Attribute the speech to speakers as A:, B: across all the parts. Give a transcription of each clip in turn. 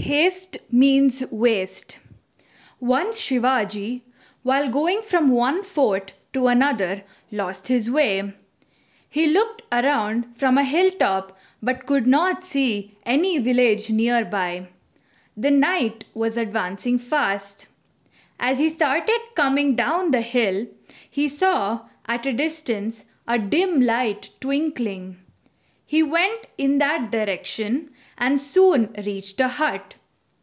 A: Haste means waste. Once Shivaji, while going from one fort to another, lost his way. He looked around from a hilltop but could not see any village nearby. The night was advancing fast. As he started coming down the hill, he saw at a distance a dim light twinkling. He went in that direction and soon reached a hut.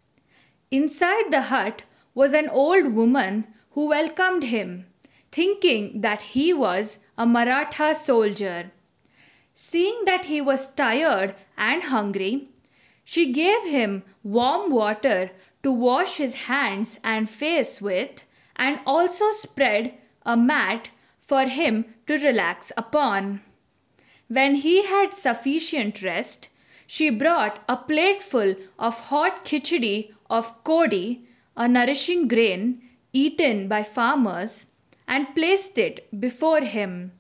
A: Inside the hut was an old woman who welcomed him, thinking that he was a Maratha soldier. Seeing that he was tired and hungry, she gave him warm water to wash his hands and face with, and also spread a mat for him to relax upon. When he had sufficient rest, she brought a plateful of hot khichdi of kodi, a nourishing grain eaten by farmers, and placed it before him.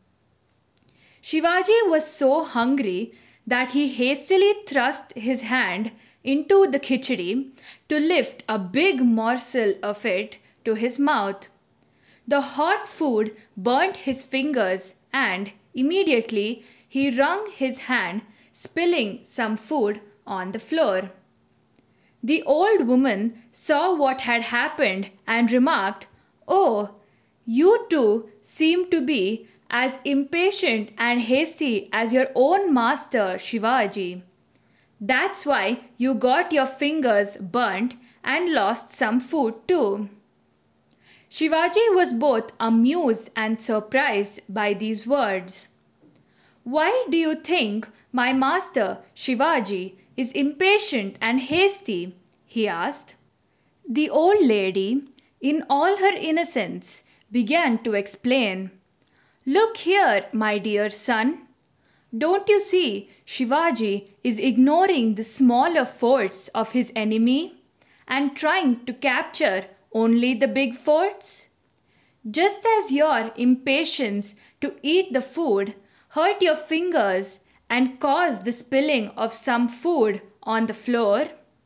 A: Shivaji was so hungry that he hastily thrust his hand into the khichdi to lift a big morsel of it to his mouth. The hot food burnt his fingers and immediately he wrung his hand, spilling some food on the floor. The old woman saw what had happened and remarked, "Oh, you too seem to be as impatient and hasty as your own master Shivaji. That's why you got your fingers burnt and lost some food too." Shivaji was both amused and surprised by these words. "Why do you think my master Shivaji is impatient and hasty?" he asked. The old lady, in all her innocence, began to explain. "Look here, my dear son. Don't you see Shivaji is ignoring the smaller forts of his enemy and trying to capture only the big forts? Just as your impatience to eat the food hurt your fingers and caused the spilling of some food on the floor,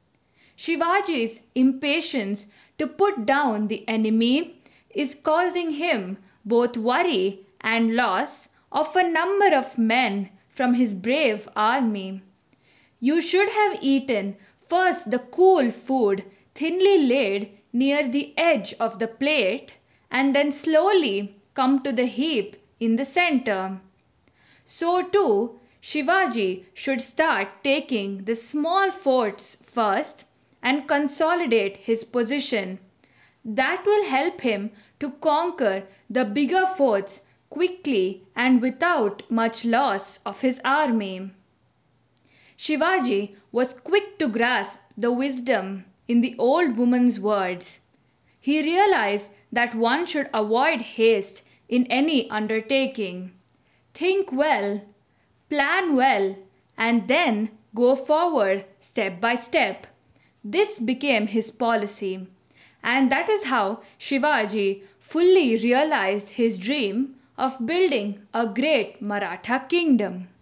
A: Shivaji's impatience to put down the enemy is causing him both worry and loss of a number of men from his brave army. You should have eaten first the cool food thinly laid near the edge of the plate and then slowly come to the heap in the center. So too, Shivaji should start taking the small forts first and consolidate his position. That will help him to conquer the bigger forts quickly and without much loss of his army." Shivaji was quick to grasp the wisdom in the old woman's words. He realized that one should avoid haste in any undertaking. Think well, plan well, and then go forward step by step. This became his policy, and that is how Shivaji fully realized his dream of building a great Maratha kingdom.